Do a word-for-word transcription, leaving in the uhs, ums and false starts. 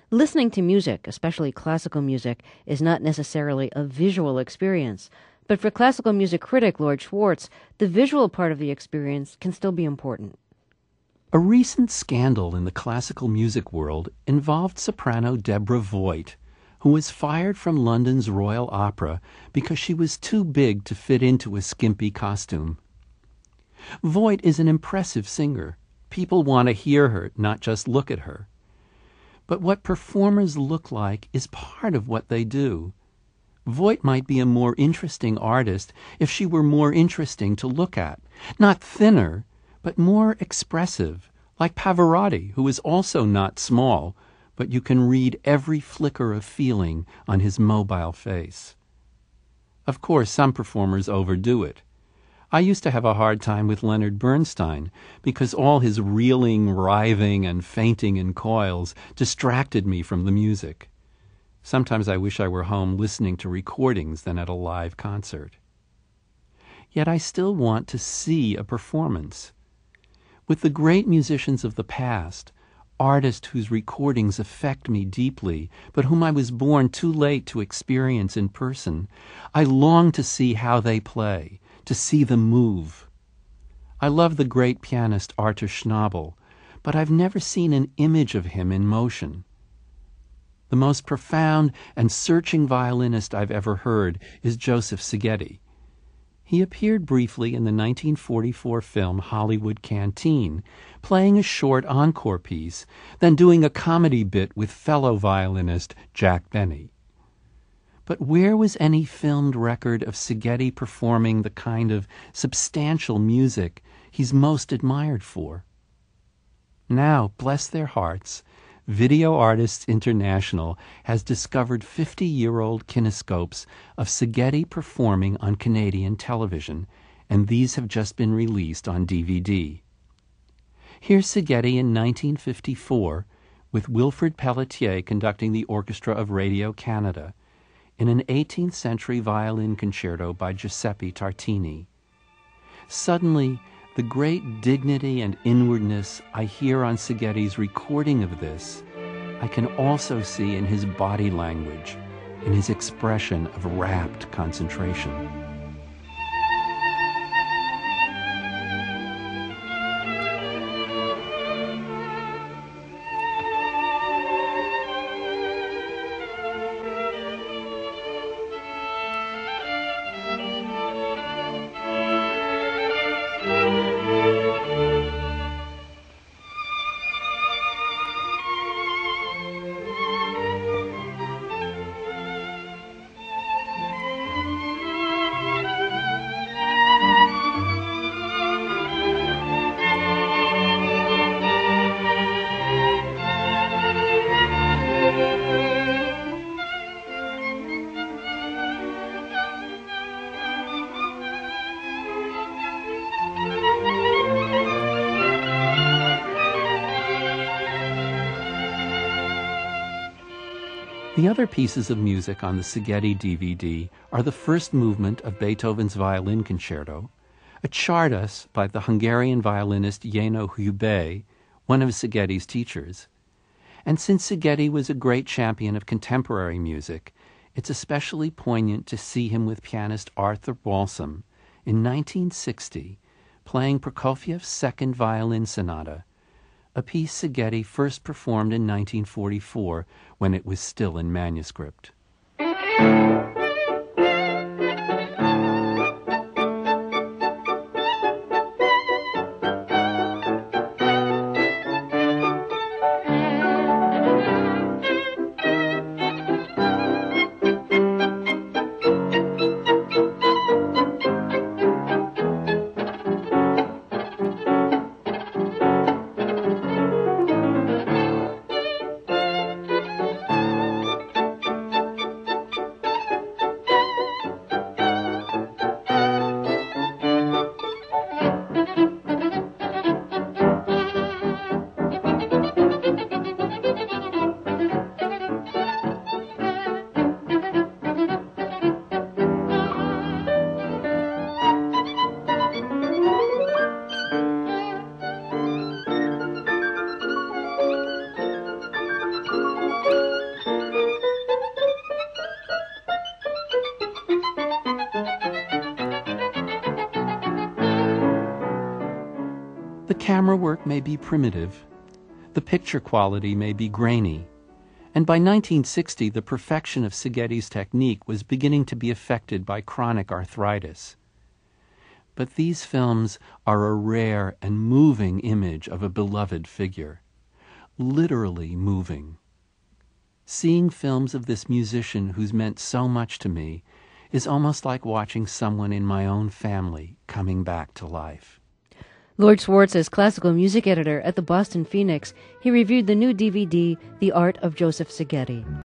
Listening to music, especially classical music, is not necessarily a visual experience. But for classical music critic Lord Schwartz, the visual part of the experience can still be important. A recent scandal in the classical music world involved soprano Deborah Voigt, who was fired from London's Royal Opera because she was too big to fit into a skimpy costume. Voigt is an impressive singer. People want to hear her, not just look at her. But what performers look like is part of what they do. Voigt might be a more interesting artist if she were more interesting to look at. Not thinner, but more expressive, like Pavarotti, who is also not small, but you can read every flicker of feeling on his mobile face. Of course, some performers overdo it. I used to have a hard time with Leonard Bernstein because all his reeling, writhing, and fainting in coils distracted me from the music. Sometimes I wish I were home listening to recordings than at a live concert. Yet I still want to see a performance. With the great musicians of the past, artists whose recordings affect me deeply, but whom I was born too late to experience in person, I long to see how they play, to see them move. I love the great pianist Arthur Schnabel, but I've never seen an image of him in motion. The most profound and searching violinist I've ever heard is Joseph Szigeti. He appeared briefly in the nineteen forty-four film Hollywood Canteen, playing a short encore piece, then doing a comedy bit with fellow violinist Jack Benny. But where was any filmed record of Szigeti performing the kind of substantial music he's most admired for? Now, bless their hearts, Video Artists International has discovered fifty-year-old kinescopes of Szigeti performing on Canadian television, and these have just been released on D V D. Here's Szigeti in nineteen fifty-four, with Wilfrid Pelletier conducting the Orchestra of Radio Canada, in an eighteenth century violin concerto by Giuseppe Tartini. Suddenly, the great dignity and inwardness I hear on Szigeti's recording of this, I can also see in his body language, in his expression of rapt concentration. The other pieces of music on the Szigeti D V D are the first movement of Beethoven's Violin Concerto, a Czardas by the Hungarian violinist Jenő Hubay, one of Szigeti's teachers. And since Szigeti was a great champion of contemporary music, it's especially poignant to see him with pianist Arthur Balsam in nineteen sixty, playing Prokofiev's Second Violin Sonata, a piece Szigeti first performed in nineteen forty-four when it was still in manuscript. camera work may be primitive, the picture quality may be grainy, and by nineteen sixty the perfection of Szigeti's technique was beginning to be affected by chronic arthritis. But these films are a rare and moving image of a beloved figure, literally moving. Seeing films of this musician who's meant so much to me is almost like watching someone in my own family coming back to life. Lord Schwartz is classical music editor at the Boston Phoenix. He reviewed the new D V D, The Art of Joseph Szigeti.